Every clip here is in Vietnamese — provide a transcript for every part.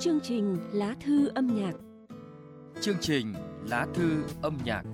Chương trình Lá thư âm nhạc. Chương trình Lá thư âm nhạc.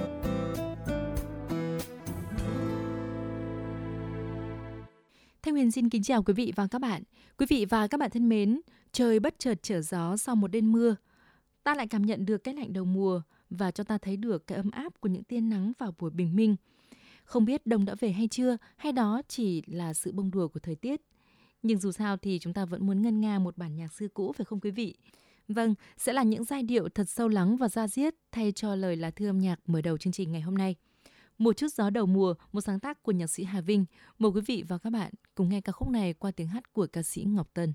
Thanh Huyền xin kính chào quý vị và các bạn. Quý vị và các bạn thân mến, trời bất chợt trở gió sau một đêm mưa. Ta lại cảm nhận được cái lạnh đầu mùa và cho ta thấy được cái ấm áp của những tia nắng vào buổi bình minh. Không biết đông đã về hay chưa, hay đó chỉ là sự bông đùa của thời tiết. Nhưng dù sao thì chúng ta vẫn muốn ngân nga một bản nhạc xưa cũ, phải không quý vị? Vâng, sẽ là những giai điệu thật sâu lắng và da diết thay cho lời lá thư âm nhạc mở đầu chương trình ngày hôm nay. Một chút gió đầu mùa, một sáng tác của nhạc sĩ Hà Vinh. Mời quý vị và các bạn cùng nghe ca khúc này qua tiếng hát của ca sĩ Ngọc Tân.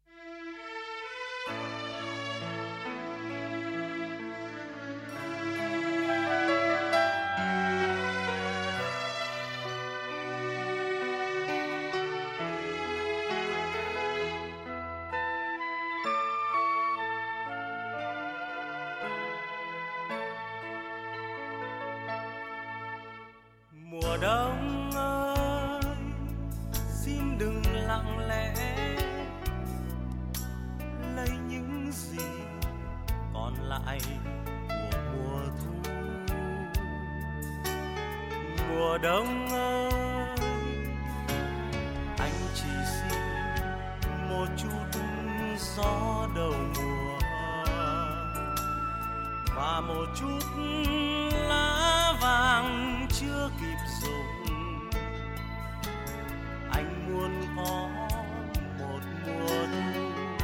Mùa đông ơi, xin đừng lặng lẽ lấy những gì còn lại của mùa thu. Mùa đông ơi, anh chỉ xin một chút gió đầu mùa và một chút lá vàng chưa kịp dùng. Anh muốn có một mùa thu,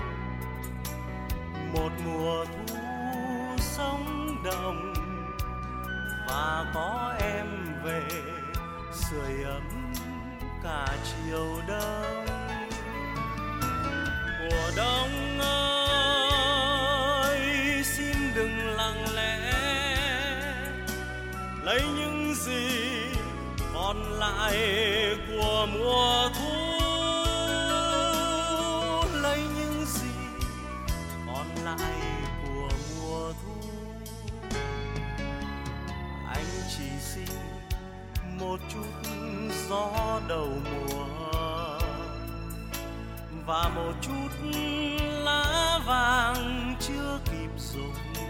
một mùa thu sống động và có em về sưởi ấm cả chiều đông. Mùa đông ơi, xin đừng lặng lẽ lấy những gì còn lại của mùa thu, lấy những gì còn lại của mùa thu. Anh chỉ xin một chút gió đầu mùa và một chút lá vàng chưa kịp dùng.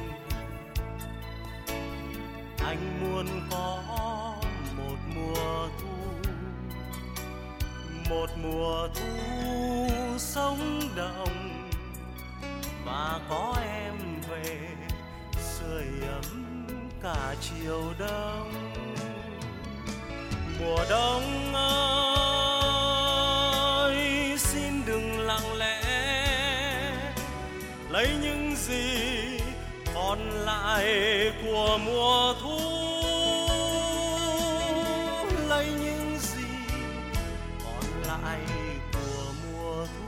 Anh muốn có một mùa thu, một mùa thu sống động và có em về sưởi ấm cả chiều đông. Mùa đông ơi, xin đừng lặng lẽ lấy những gì còn lại của mùa thu, lấy những gì còn lại của mùa thu.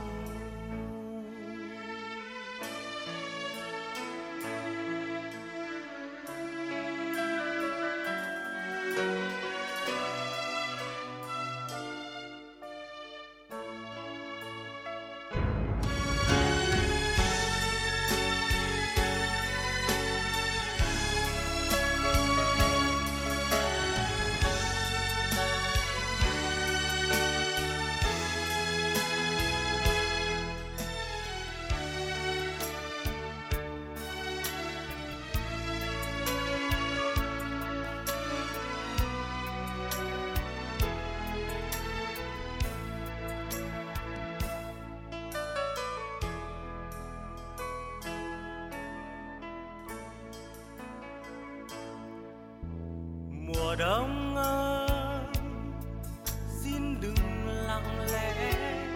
Mùa đông ơi, xin đừng lặng lẽ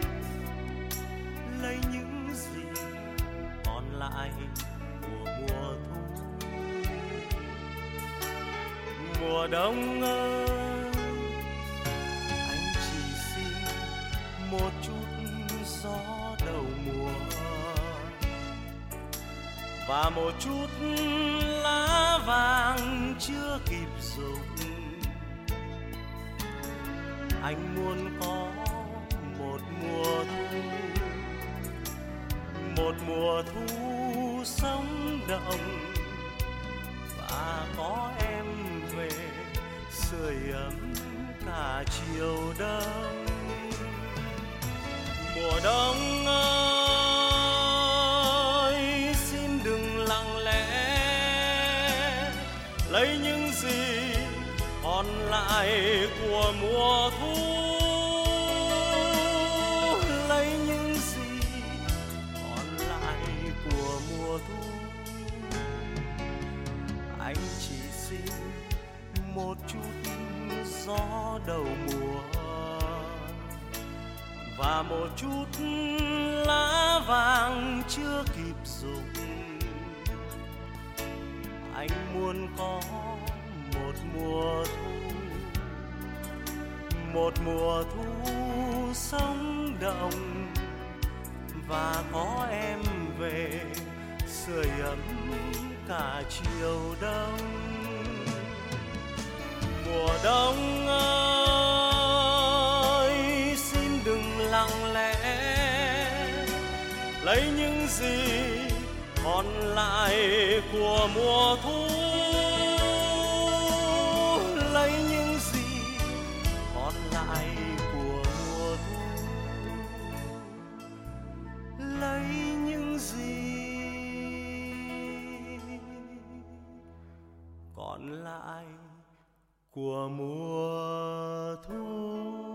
lấy những gì còn lại của mùa thu. Mùa đông ơi, anh chỉ xin một chút gió đầu mùa và một chút lá vàng chưa kịp dùng. Anh muốn có một mùa thu, một mùa thu sống động và có em về sưởi ấm cả chiều đông. Mùa đông ơi, lấy những gì còn lại của mùa thu, lấy những gì còn lại của mùa thu. Anh chỉ xin một chút gió đầu mùa và một chút lá vàng chưa kịp rụng. Anh muốn có một mùa thu, một mùa thu sống động và có em về sưởi ấm cả chiều đông. Mùa đông ơi, xin đừng lặng lẽ lấy những gì còn lại của mùa thu, lấy những gì còn lại của mùa thu, lấy những gì còn lại của mùa thu.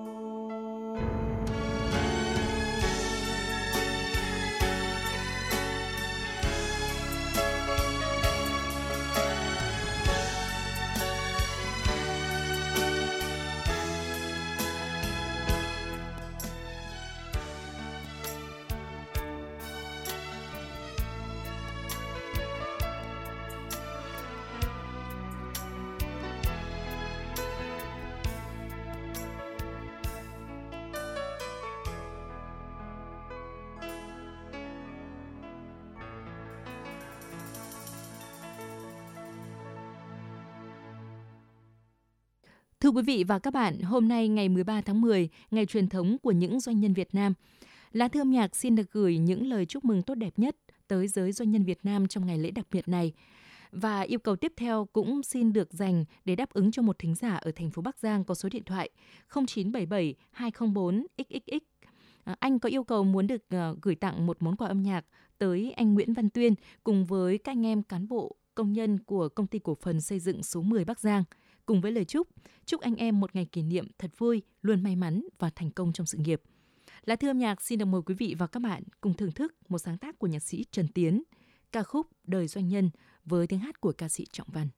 Thưa quý vị và các bạn, hôm nay ngày 13 tháng 10, ngày truyền thống của những doanh nhân Việt Nam. Lá thư âm nhạc xin được gửi những lời chúc mừng tốt đẹp nhất tới giới doanh nhân Việt Nam trong ngày lễ đặc biệt này. Và yêu cầu tiếp theo cũng xin được dành để đáp ứng cho một thính giả ở thành phố Bắc Giang có số điện thoại 0977 204 XXX. Anh có yêu cầu muốn được gửi tặng một món quà âm nhạc tới anh Nguyễn Văn Tuyên cùng với các anh em cán bộ, công nhân của Công ty Cổ phần Xây dựng số 10 Bắc Giang. Cùng với lời chúc anh em một ngày kỷ niệm thật vui, luôn may mắn và thành công trong sự nghiệp. Lá thư âm nhạc xin được mời quý vị và các bạn cùng thưởng thức một sáng tác của nhạc sĩ Trần Tiến, ca khúc Đời Doanh Nhân với tiếng hát của ca sĩ Trọng Văn.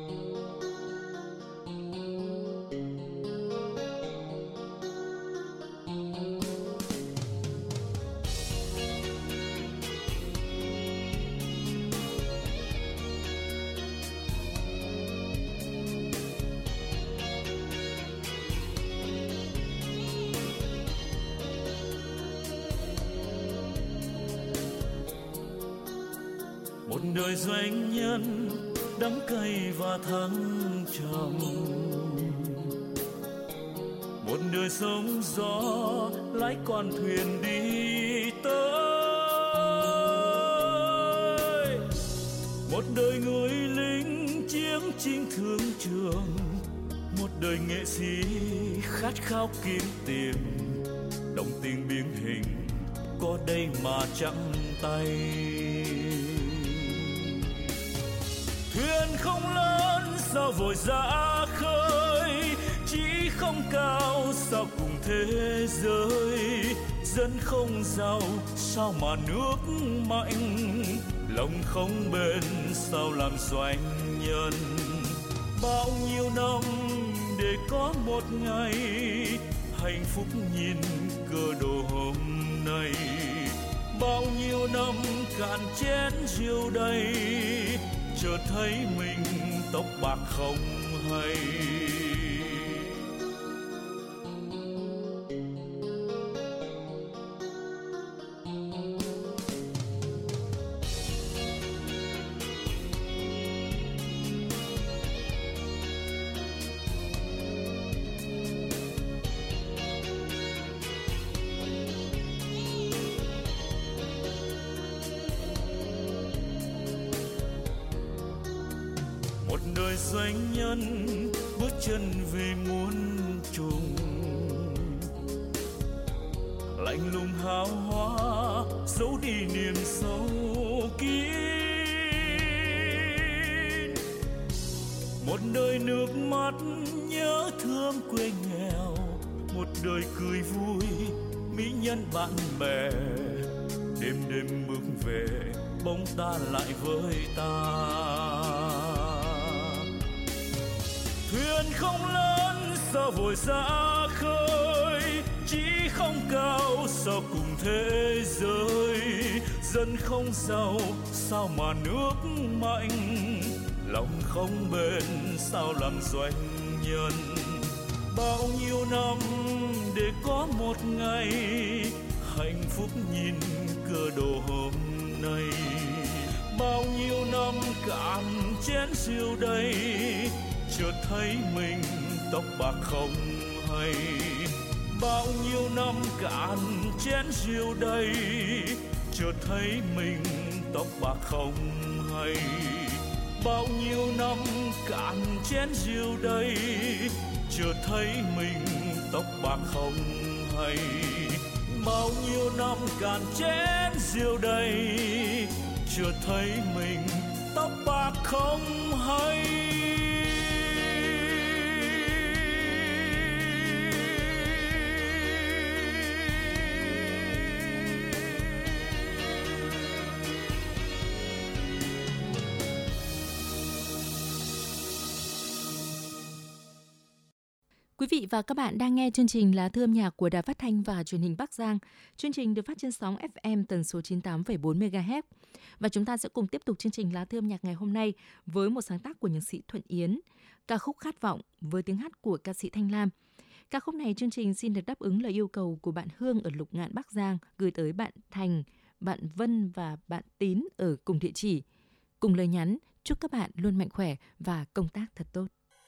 Một đời doanh nhân đắng cay và thăng trầm, một đời sóng gió lái con thuyền đi tới, một đời người lính chiến chinh thương trường, một đời nghệ sĩ khát khao kiếm tiền, đồng tiền biến hình có đây mà trắng tay. Thuyền không lớn sao vội ra khơi, chí không cao sao cùng thế giới. Dân không giàu sao mà nước mạnh, lòng không bền sao làm doanh nhân. Bao nhiêu năm để có một ngày hạnh phúc nhìn cơ đồ hôm nay. Bao nhiêu năm cạn chén rượu đầy, chợt thấy mình tóc bạc không hay. Một đời doanh nhân bước chân vì muôn trùng, lạnh lùng hào hoa giấu đi niềm sâu kín. một đời nước mắt nhớ thương quê nghèo, một đời cười vui mỹ nhân bạn bè. Đêm đêm bước về bóng ta lại với ta. Thuyền không lớn sao vội ra khơi, chí không cao sao cùng thế giới. Dân không giàu sao mà nước mạnh, lòng không bền sao làm doanh nhân. Bao nhiêu năm để có một ngày hạnh phúc nhìn cơ đồ hôm nay. Bao nhiêu năm cạn chén rượu đầy, chợt thấy mình tóc bạc không hay. Bao nhiêu năm cạn chén rượu đầy, chợt thấy mình tóc bạc không hay. Bao nhiêu năm cạn chén rượu đầy, chợt thấy mình tóc bạc không hay. Bao nhiêu năm cạn chén rượu đầy, chợt thấy mình tóc bạc không hay. Quý vị và các bạn đang nghe chương trình Lá thư âm nhạc của Đài Phát thanh và Truyền hình Bắc Giang. Chương trình được phát trên sóng FM tần số 98,4 MHz. Và chúng ta sẽ cùng tiếp tục chương trình Lá thư âm nhạc ngày hôm nay với một sáng tác của nhạc sĩ Thuận Yến, ca khúc Khát vọng với tiếng hát của ca sĩ Thanh Lam. Ca khúc này chương trình xin được đáp ứng lời yêu cầu của bạn Hương ở Lục Ngạn, Bắc Giang gửi tới bạn Thành, bạn Vân và bạn Tín ở cùng địa chỉ. Cùng lời nhắn chúc các bạn luôn mạnh khỏe và công tác thật tốt.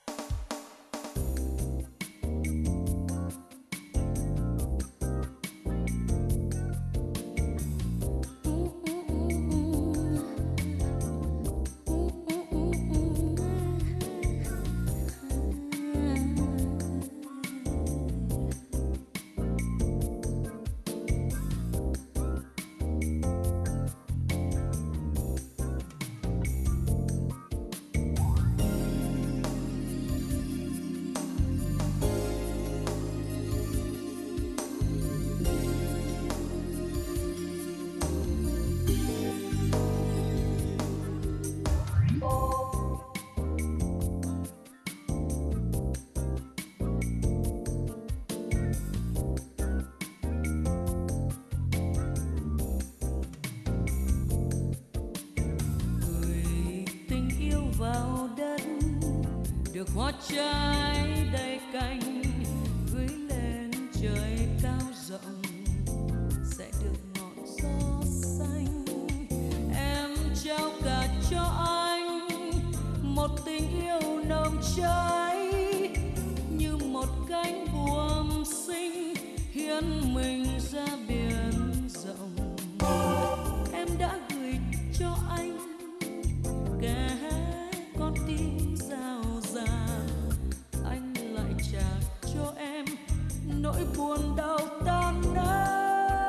được hoa trái đầy cành gửi lên trời cao rộng sẽ được ngọn gió xanh. Em trao cả cho anh một tình yêu nồng cháy như một cánh buồm xinh hiến mình ra biển rộng. Em đã gửi cho anh cả con tim dao dàng, anh lại trả cho em nỗi buồn đau tan nát.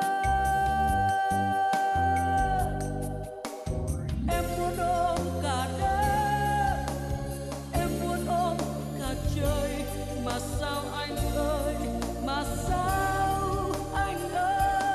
Em muốn ôm cả đất, em muốn ôm cả trời, mà sao anh ơi, mà sao anh ơi.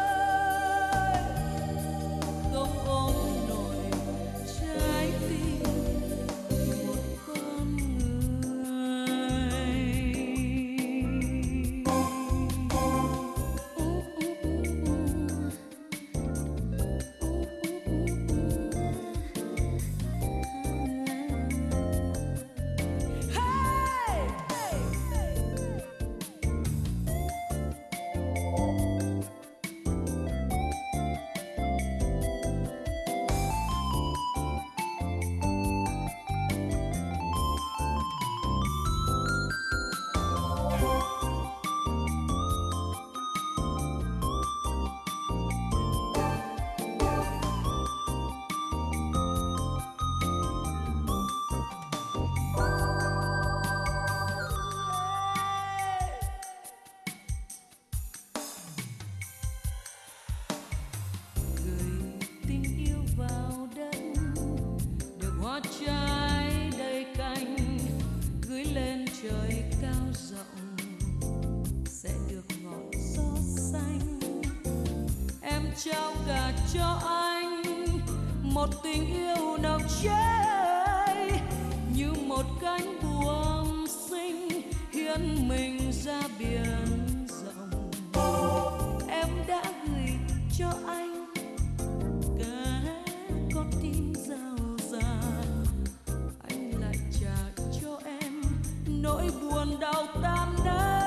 trao cả cho anh một tình yêu nồng cháy như một cánh buồm xinh hiến mình ra biển rộng. Em đã gửi cho anh cả con tim rào rạt, anh lại trả cho em nỗi buồn đau tan nát.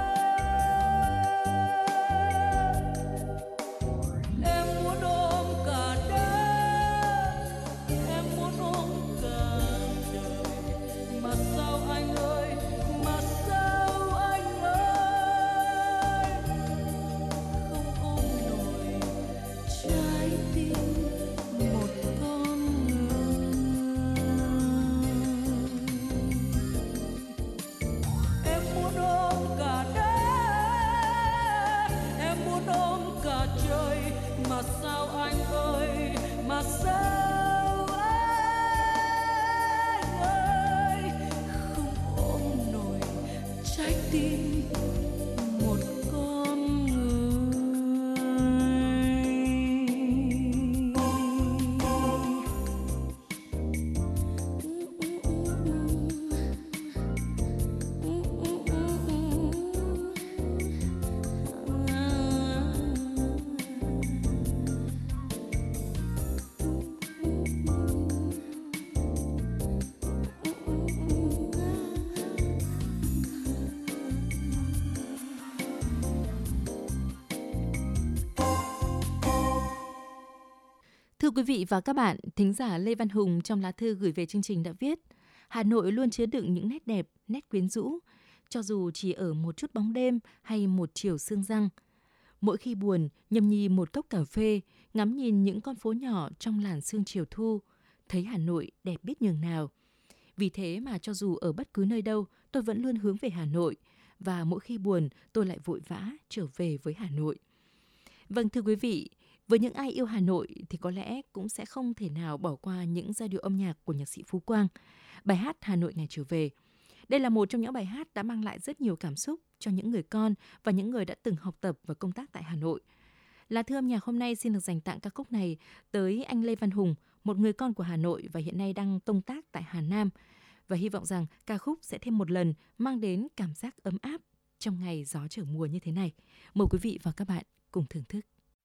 Thưa quý vị và các bạn, thính giả Lê Văn Hùng trong lá thư gửi về chương trình đã viết: Hà Nội luôn chứa đựng những nét đẹp, nét quyến rũ, cho dù chỉ ở một chút bóng đêm hay một chiều sương răng. Mỗi khi buồn, nhâm nhi một cốc cà phê, ngắm nhìn những con phố nhỏ trong làn sương chiều thu, thấy Hà Nội đẹp biết nhường nào. Vì thế mà cho dù ở bất cứ nơi đâu, tôi vẫn luôn hướng về Hà Nội, và mỗi khi buồn, tôi lại vội vã trở về với Hà Nội. Vâng, thưa quý vị, với những ai yêu Hà Nội thì có lẽ cũng sẽ không thể nào bỏ qua những giai điệu âm nhạc của nhạc sĩ Phú Quang. Bài hát Hà Nội ngày trở về. Đây là một trong những bài hát đã mang lại rất nhiều cảm xúc cho những người con và những người đã từng học tập và công tác tại Hà Nội. Lá thư âm nhạc hôm nay xin được dành tặng ca khúc này tới anh Lê Văn Hùng, một người con của Hà Nội và hiện nay đang công tác tại Hà Nam. Và hy vọng rằng ca khúc sẽ thêm một lần mang đến cảm giác ấm áp trong ngày gió trở mùa như thế này. Mời quý vị và các bạn cùng thưởng thức.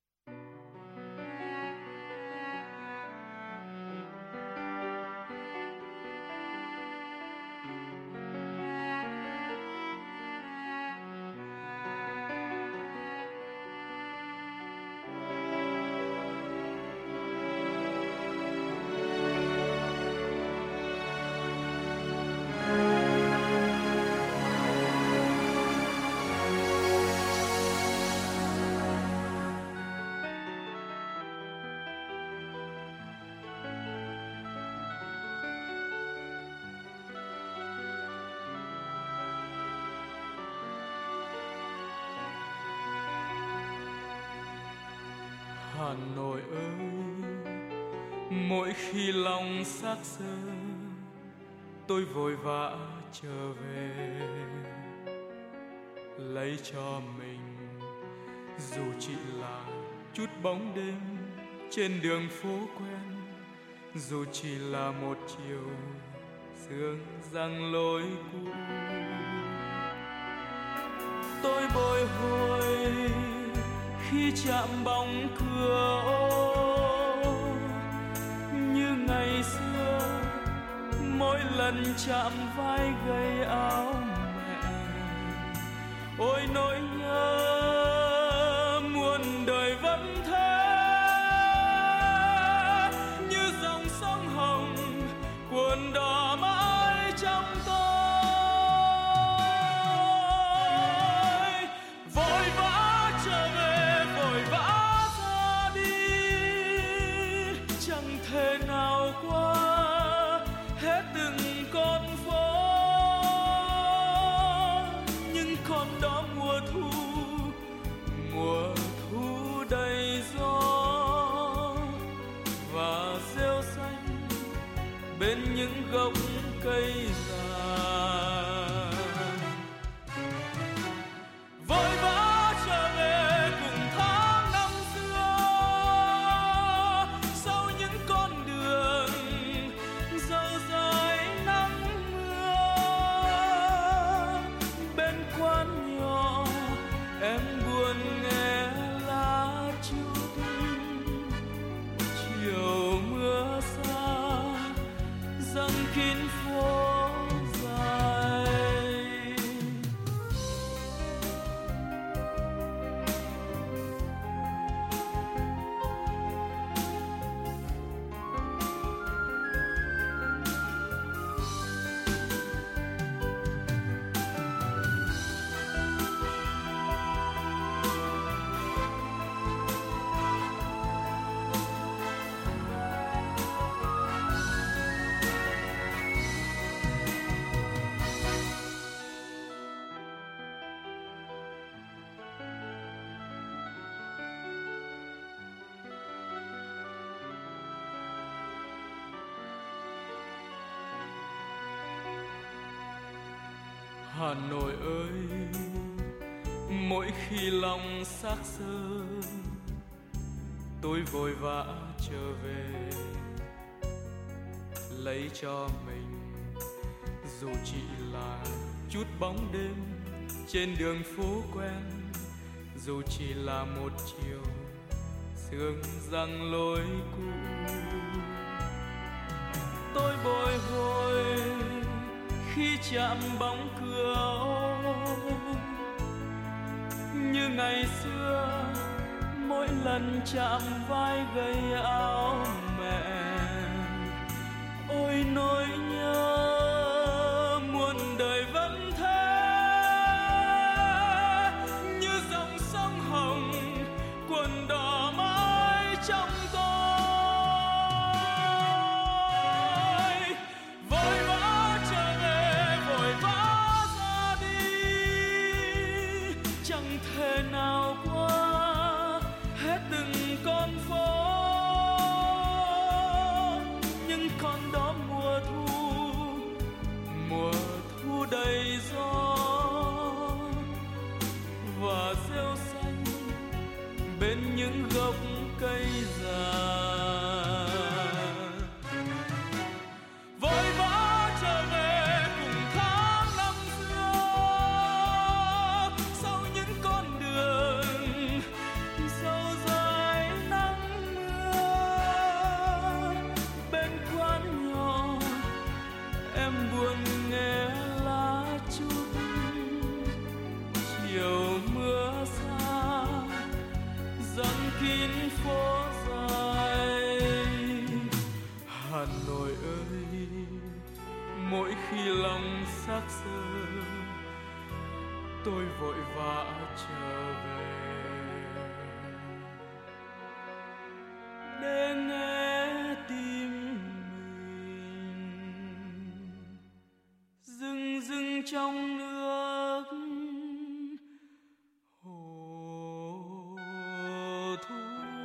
Hà Nội ơi, mỗi khi lòng xác xơ, tôi vội vã trở về, lấy cho mình dù chỉ là chút bóng đêm trên đường phố quen, dù chỉ là một chiều sương răng lối cũ. Tôi bồi hồi khi chạm bóng cửa ô, như ngày xưa mỗi lần chạm vai gầy áo mẹ. Ôi nỗi nhớ muôn đời vẫn thế, như dòng sông Hồng cuồn đỏ mãi trong tôi. Vội vã trở về, vội vã ra đi, chẳng thể nào qua hết từng con phố. Nhưng còn đó mùa thu buồn nghe lá trúc, chiều mưa xa dâng kín phố dài. Hà Nội ơi, mỗi khi lòng xác xơ, tôi vội vã trở về lấy cho mình, dù chỉ là chút bóng đêm trên đường phố quen, dù chỉ là một chiều sương răng lối cũ. Tôi bồi hồi khi chạm bóng cửa ô, như ngày xưa mỗi lần chạm vai gầy áo mẹ. Ôi nỗi nhớ muôn đời vẫn thế, như dòng sông Hồng quần đỏ mãi trong tôi. Vội vã trở về, vội vã ra đi, chẳng thể nào qua hết từng con phố. Nhưng con đó mùa thu đầy gió và rêu xanh bên những gốc cây già. Vội vã trở về cùng tháng năm xưa, sau những con đường sâu dài nắng mưa. Bên quán nhỏ em buồn nghe lá trúc, chiều mưa xa dâng kín phố dài. Hà Nội ơi, mỗi khi lòng xác xơ, tôi vội vã trở về để nghe tim mình rưng rưng trong nước hồ thu.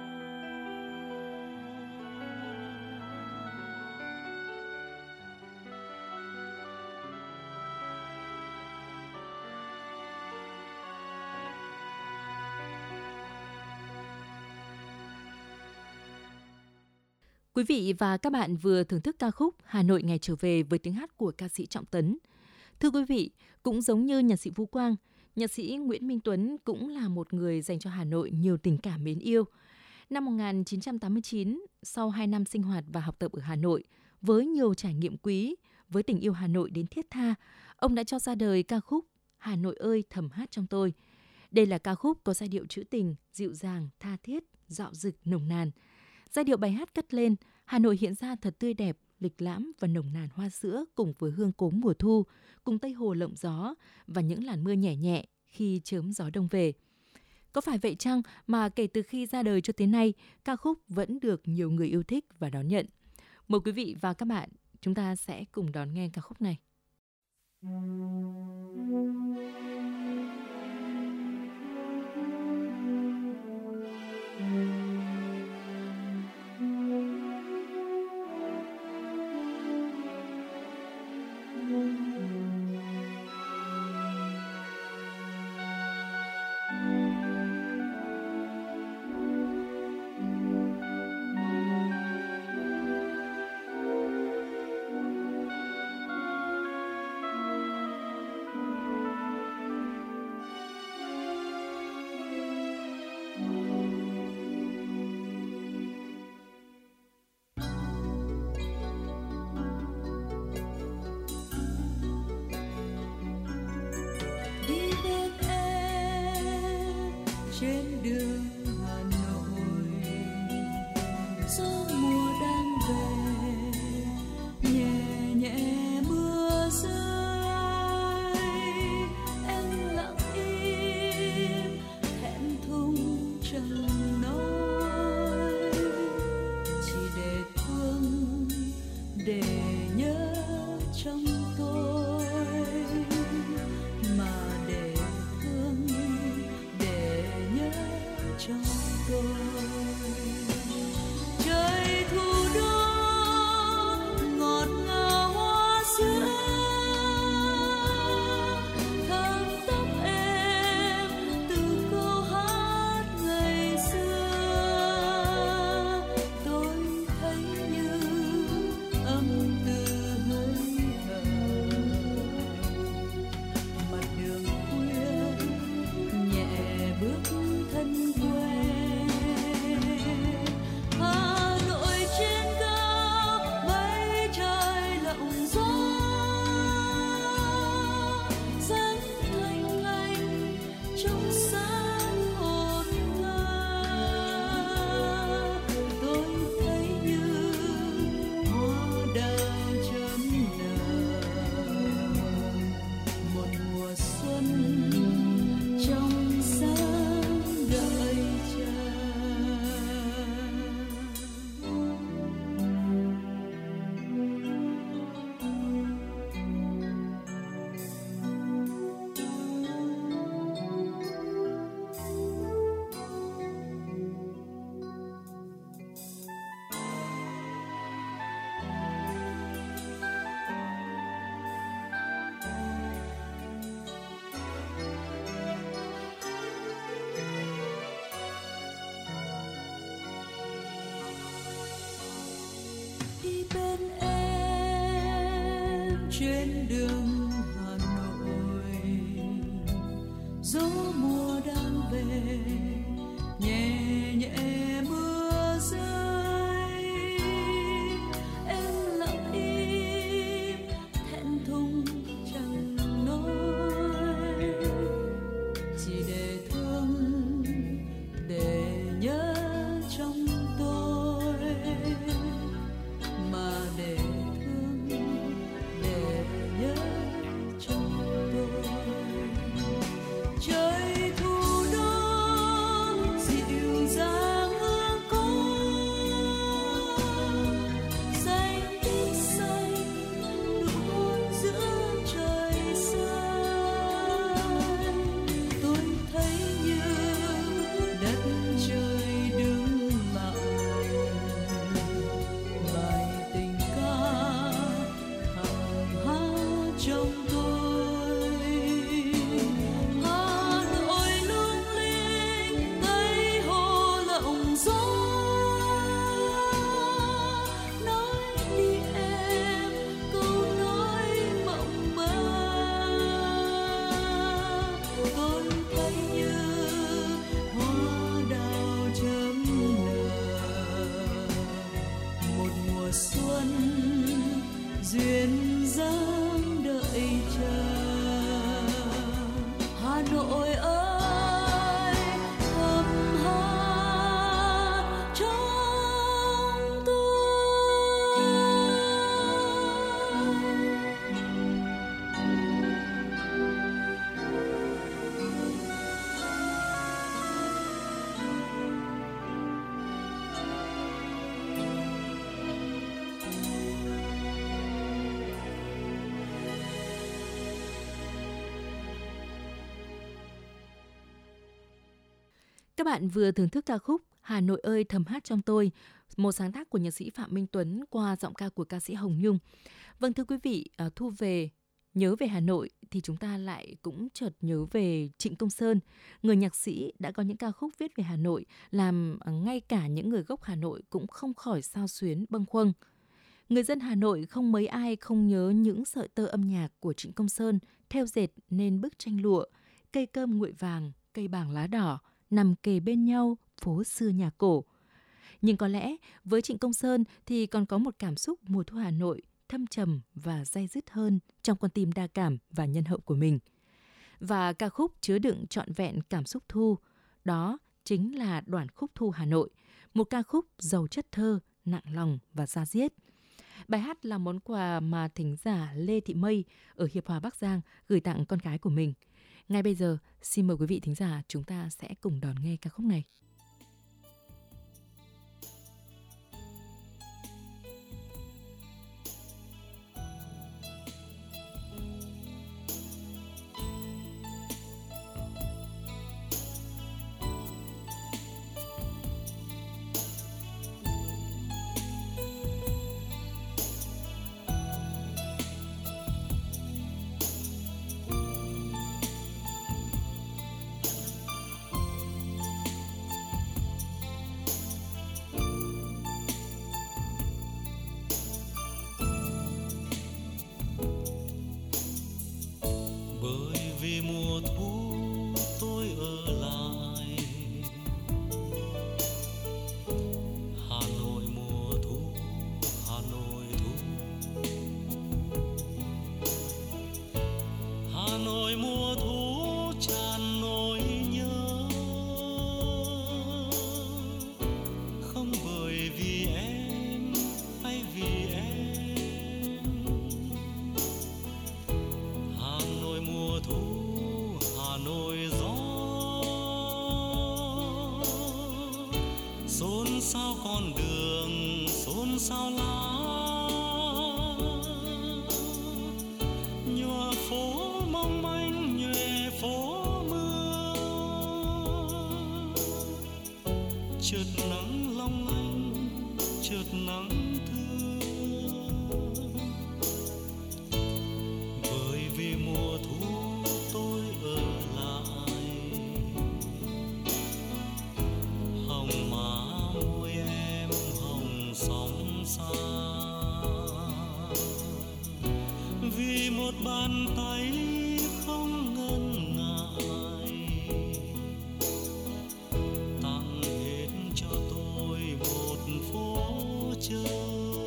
Quý vị và các bạn vừa thưởng thức ca khúc Hà Nội ngày trở về với tiếng hát của ca sĩ Trọng Tấn. Thưa quý vị, cũng giống như nhạc sĩ Phú Quang, nhạc sĩ Nguyễn Minh Tuấn cũng là một người dành cho Hà Nội nhiều tình cảm mến yêu. Năm 1989, sau 2 năm sinh hoạt và học tập ở Hà Nội, với nhiều trải nghiệm quý, với tình yêu Hà Nội đến thiết tha, ông đã cho ra đời ca khúc Hà Nội ơi thầm hát trong tôi. Đây là ca khúc có giai điệu trữ tình, dịu dàng, tha thiết, dạo dực, nồng nàn. Giai điệu bài hát cất lên, Hà Nội hiện ra thật tươi đẹp, lịch lãm và nồng nàn hoa sữa cùng với hương cốm mùa thu, cùng Tây Hồ lộng gió và những làn mưa nhẹ nhẹ khi chớm gió đông về. Có phải vậy chăng mà kể từ khi ra đời cho tới nay, ca khúc vẫn được nhiều người yêu thích và đón nhận? Mời quý vị và các bạn, chúng ta sẽ cùng đón nghe ca khúc này. đường Hà Nội. Gió mùa đang về, nhẹ nhẹ mưa rơi, em lặng im thẹn thùng chẳng nói, chỉ để thương, để nhớ trong tôi, mà để thương, để nhớ trong tôi. Trời thu đô ngọt ngào hoa sữa, thơm tóc em từ câu hát ngày xưa. Tôi thấy như âm từ hơi thở, mặt đường khuya nhẹ bước thân quen. Hà Nội trên cao mây trời lộng gió, dáng thanh anh trong sáng hồn ngơ. Tôi thấy như hoa đào chớm nở, một mùa xuân trong sáng đợi chờ. Đi bên em trên đường Hà Nội, gió mùa đang về, nhẹ nhẹ mưa rơi, em lặng im thẹn thùng chẳng nói, chỉ để thương, để nhớ trong tôi, mà để thương, để nhớ trong tôi. Trời thu đô dịu dàng hương cối, xanh biếc xanh nụ hôn giữa trời xanh. Tôi thấy như đất trời đứng lặng, bài tình ca thầm hát trong tôi. Hà Nội lung linh Tây Hồ lộng gió, nói đi em câu nói mộng mơ. Tôi thấy như hoa đào chớm nở, một mùa xuân duyên dáng đợi chờ. Hà Nội ơi, thầm hát trong tôi. Các bạn vừa thưởng thức ca khúc Hà Nội ơi thầm hát trong tôi, một sáng tác của nhạc sĩ Phạm Minh Tuấn qua giọng ca của ca sĩ Hồng Nhung. Vâng thưa quý vị, thu về nhớ về Hà Nội thì chúng ta lại cũng chợt nhớ về Trịnh Công Sơn, người nhạc sĩ đã có những ca khúc viết về Hà Nội, làm ngay cả những người gốc Hà Nội cũng không khỏi xao xuyến bâng khuâng. Người dân Hà Nội không mấy ai không nhớ những sợi tơ âm nhạc của Trịnh Công Sơn theo dệt nên bức tranh lụa, cây cơm nguội vàng, cây bàng lá đỏ, nằm kề bên nhau, phố xưa nhà cổ. Nhưng có lẽ với Trịnh Công Sơn thì còn có một cảm xúc mùa thu Hà Nội thâm trầm và day dứt hơn trong con tim đa cảm và nhân hậu của mình. Và ca khúc chứa đựng trọn vẹn cảm xúc thu, đó chính là Đoàn khúc Thu Hà Nội, một ca khúc giàu chất thơ, nặng lòng và da diết. Bài hát là món quà mà thính giả Lê Thị Mây ở Hiệp Hòa Bắc Giang gửi tặng con gái của mình. Ngay bây giờ, xin mời quý vị thính giả chúng ta sẽ cùng đón nghe ca khúc này. Vì mùa thu tôi ở lại Hà Nội mùa thu, Hà Nội thu, Hà Nội mùa thu tràn nỗi nhớ, không bởi vì em hay vì em. Hà Nội mùa thu, Hà Nội gió xôn xao con đường, xôn xao lá nhòa phố mong manh nhòe phố mưa, chợt nắng long lanh chợt nắng thương, bởi vì mùa thu tôi ở lại hồng má môi em hồng sóng xa, vì một bàn tay không ngần ngại tặng hết cho tôi một phố chơi.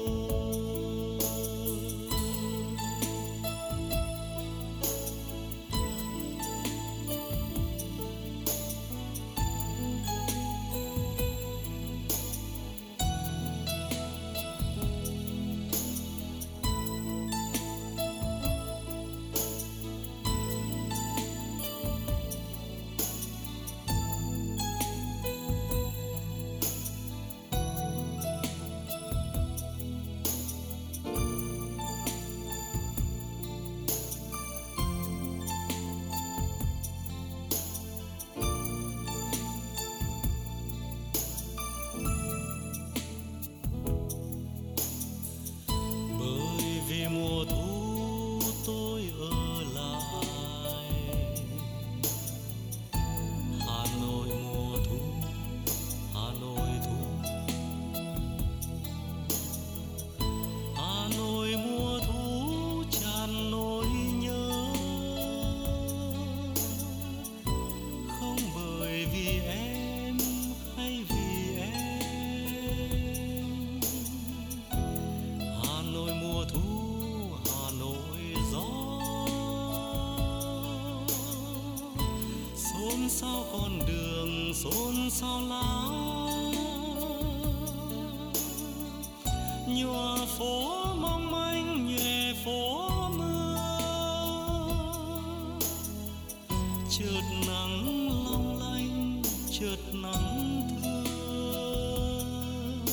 Vì mùa thu tôi ở lại Hà Nội mùa thu, Hà Nội thu, Hà Nội mùa thu tràn nỗi nhớ, không bởi vì em hay vì em. Hà Nội mùa thu, Hà Nội gió xôn xao con đường, xôn xao lá nhòa phố mong manh nhòe phố mưa, chợt nắng long lanh chợt nắng thương,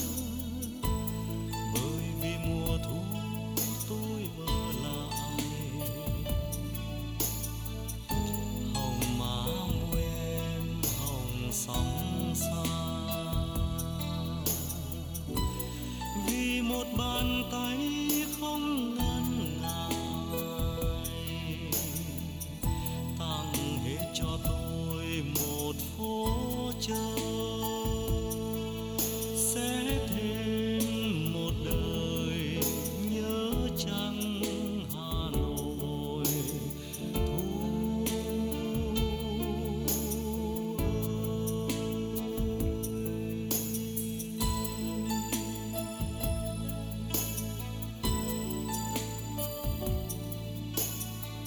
bởi vì mùa thu tôi ở lại hồng má môi em hồng sóng xa, vì một bàn tay không ngần ngại tặng hết cho tôi một phố chơi, sẽ thêm một đời nhớ chăng Hà Nội thu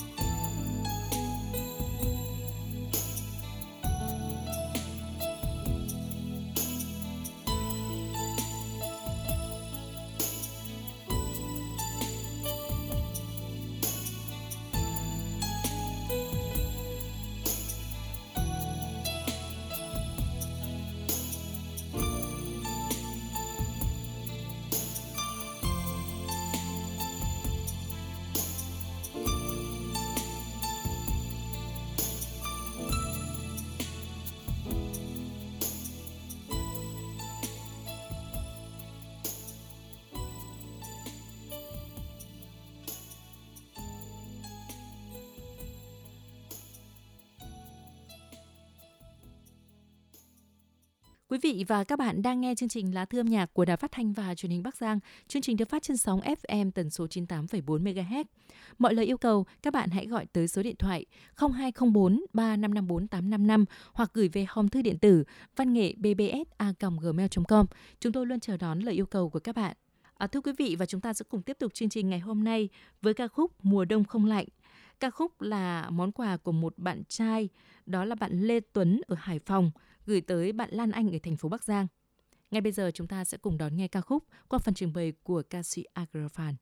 ơi. Quý vị và các bạn đang nghe chương trình Lá Thư âm nhạc của Đài Phát thanh và Truyền hình Bắc Giang. Chương trình được phát trên sóng FM tần số 98,4 MHz. Mọi lời yêu cầu, các bạn hãy gọi tới số điện thoại 0204 3554 855 hoặc gửi về hòm thư điện tử vanngệ@bbs@gmail.com. Chúng tôi luôn chờ đón lời yêu cầu của các bạn. Thưa quý vị, và chúng ta sẽ cùng tiếp tục chương trình ngày hôm nay với ca khúc Mùa Đông Không Lạnh. Ca khúc là món quà của một bạn trai, đó là bạn Lê Tuấn ở Hải Phòng, gửi tới bạn Lan Anh ở thành phố Bắc Giang. Ngay bây giờ chúng ta sẽ cùng đón nghe ca khúc qua phần trình bày của ca sĩ Agrafan.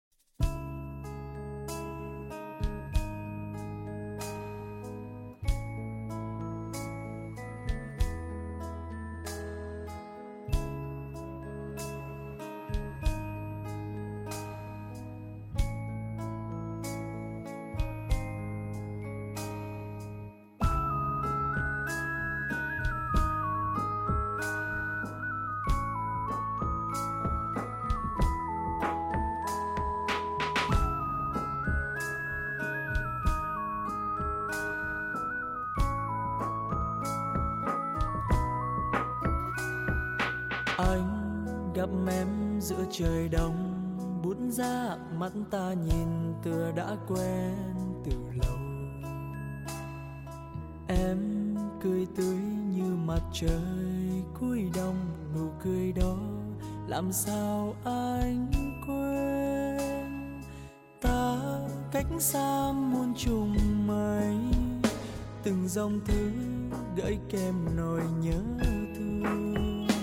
Anh gặp em giữa trời đông, bút ra mắt ta nhìn tựa đã quen từ lâu. Em cười tươi như mặt trời cuối đông, nụ cười đó làm sao anh quên. Ta cách xa muôn trùng mây, từng dòng thư gửi kèm nỗi nhớ thương.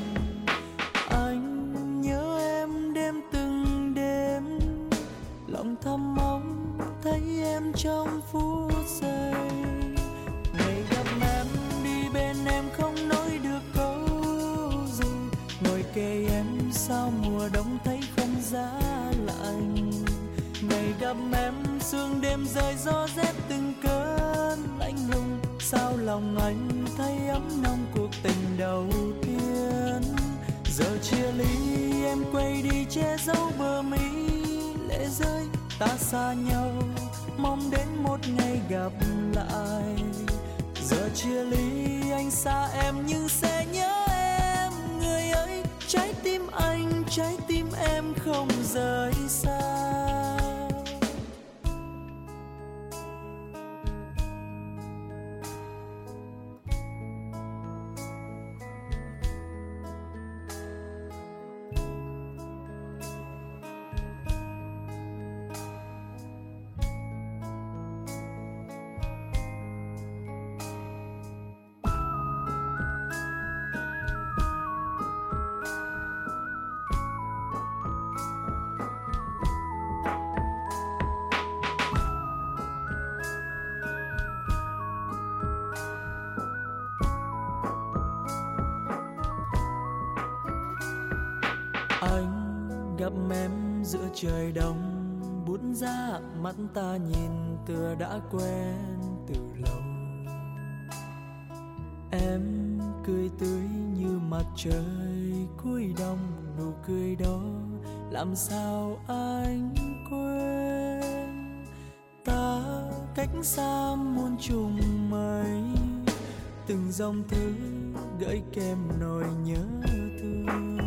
Anh nhớ em đêm từng đêm, lòng thầm mong thấy em trong phút giây. Ngày gặp em đi bên em không nói được câu gì, ngồi kề em sao mùa đông thấy không giá lạnh. Ngày gặp em sương đêm rơi gió rét từng cơn lạnh lùng, sao lòng anh thấy ấm nồng cuộc tình đầu tiên. Giờ chia ly em quay đi che giấu bờ mi lệ rơi, ta xa nhau mong đến một ngày gặp lại. Giờ chia ly anh xa em nhưng sẽ nhớ em, người ơi trái tim em không rời xa. Anh gặp em giữa trời đông, bút ra mắt ta nhìn tựa đã quen từ lâu. Em cười tươi như mặt trời cuối đông, nụ cười đó làm sao anh quên. Ta cách xa muôn trùng mây, từng dòng thư gửi kèm nỗi nhớ thương.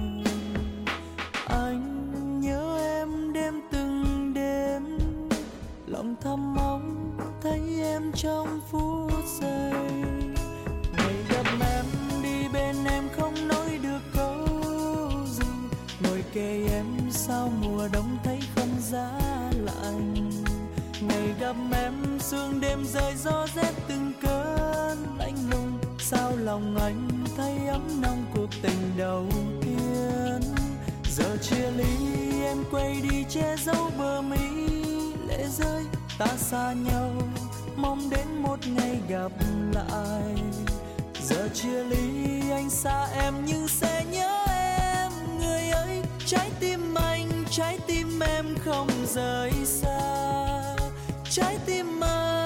Anh nhớ em đêm từng đêm, lòng thầm mong thấy em trong phút giây. Ngày gặp em đi bên em không nói được câu gì, ngồi kề em sao mùa đông thấy không giá lạnh. Ngày gặp em sương đêm rơi gió rét từng cơn lạnh lùng, sao lòng anh thấy ấm nồng cuộc tình đầu tiên. Giờ chia ly em quay đi che giấu bờ mi lệ rơi, ta xa nhau mong đến một ngày gặp lại. Giờ chia ly anh xa em nhưng sẽ nhớ em, người ơi trái tim em không rời xa. Trái tim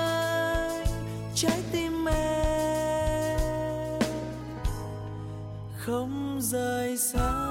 em không rời xa.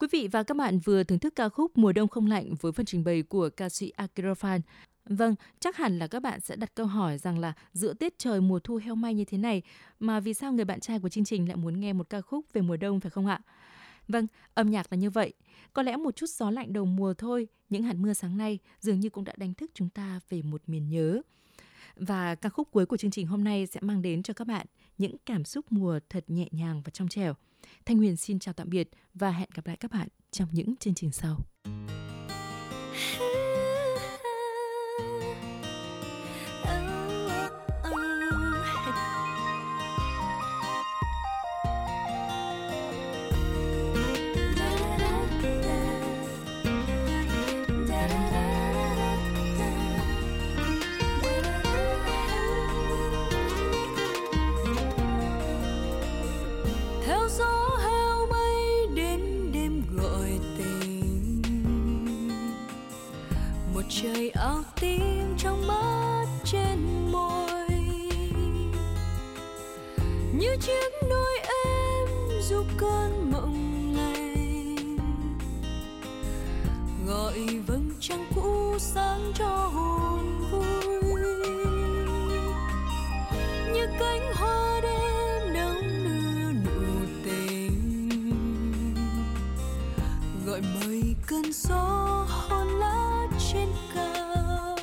Quý vị và các bạn vừa thưởng thức ca khúc Mùa đông không lạnh với phần trình bày của ca sĩ Akira Phan. Vâng, chắc hẳn là các bạn sẽ đặt câu hỏi rằng là giữa tiết trời mùa thu heo may như thế này mà vì sao người bạn trai của chương trình lại muốn nghe một ca khúc về mùa đông phải không ạ? Vâng, âm nhạc là như vậy. Có lẽ một chút gió lạnh đầu mùa thôi, những hạt mưa sáng nay dường như cũng đã đánh thức chúng ta về một miền nhớ. Và ca khúc cuối của chương trình hôm nay sẽ mang đến cho các bạn những cảm xúc mùa thật nhẹ nhàng và trong trẻo. Thanh Huyền xin chào tạm biệt và hẹn gặp lại các bạn trong những chương trình sau. Trời áo tím trong mắt trên môi, như chiếc nôi em du cơn mộng lành, gọi vầng trăng cũ sáng cho hồn vui, như cánh hoa đêm đong đưa nụ tình, gọi mây cơn gió hôn lá trên cao,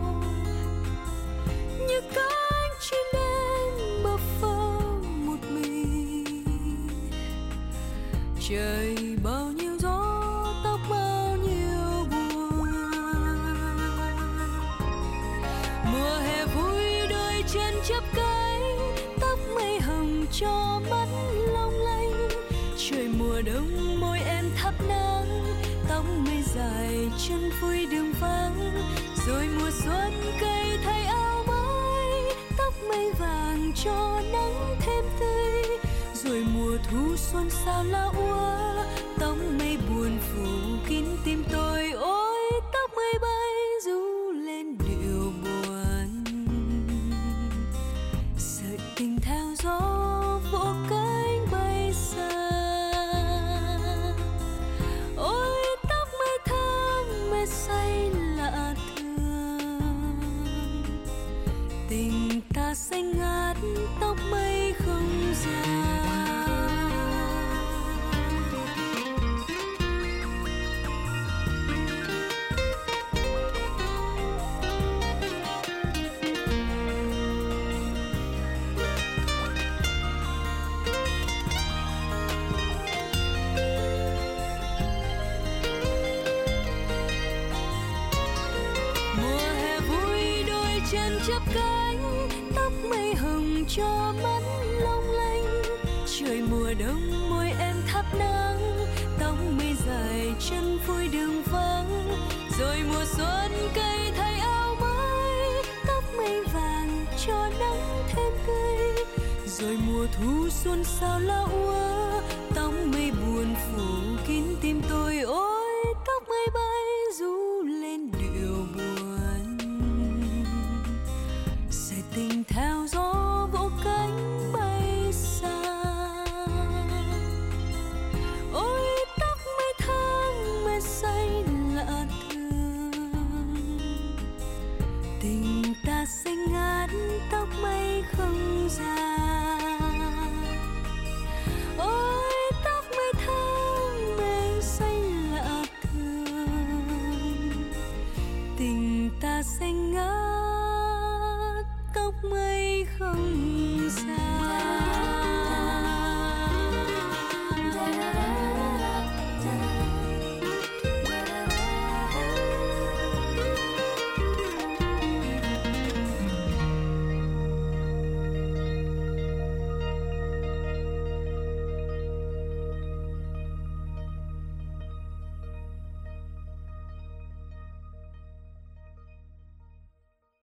như cánh chim em bơ phơ một mình. Trời bao nhiêu gió, tóc bao nhiêu buồn. Mùa hè vui đôi chân chắp cánh, tóc mây hồng cho mắt long lanh. Trời mùa đông môi em thắp nắng, tóc mây dài chân vui đường vắng. Rồi mùa xuân cây thay áo mới, tóc mây vàng cho nắng thêm tươi. Rồi mùa thu xuân sao lá úa, tóc mây buồn phủ kín tim tôi. Ôi tóc mây bay du lên điệu buồn, sợi tình theo gió vỗ cánh bay xa. Ôi tóc mây thơm mây say lạ thường, tình ta xanh ngát tóc mây không già. Chắp cánh, tóc mây hồng cho mắt long lanh. Trời mùa đông môi em thắp nắng, tóc mây dài chân vui đường vắng. Rồi mùa xuân cây thay áo mới, tóc mây vàng cho nắng thêm tươi. Rồi mùa thu xuân sao lá úa, tóc mây buồn phủ kín tim tôi. Ôi tóc mây bay du lên điệu buồn, tình theo gió vỗ cánh bay xa. Ôi tóc mây thơm mây say lạ thường, tình ta xanh ngát tóc mây không già. Ôi tóc mây thơm mây say lạ thường, tình ta xanh ngát tóc mây không xa.